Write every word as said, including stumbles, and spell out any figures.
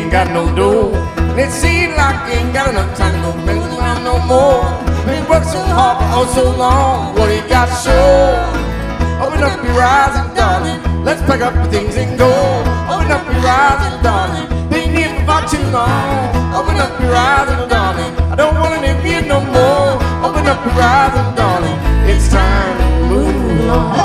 ain't got no dough. And it seems like you ain't got enough time to go bring around no more. Been working so hard for oh so long, what do you got to show? Open up your eyes and darling, let's pack up your things and go. Open up your eyes and darling, been here for far too long. Open up your eyes and darling, I don't wanna live here no more. Open up your eyes and darling, it's time to move along.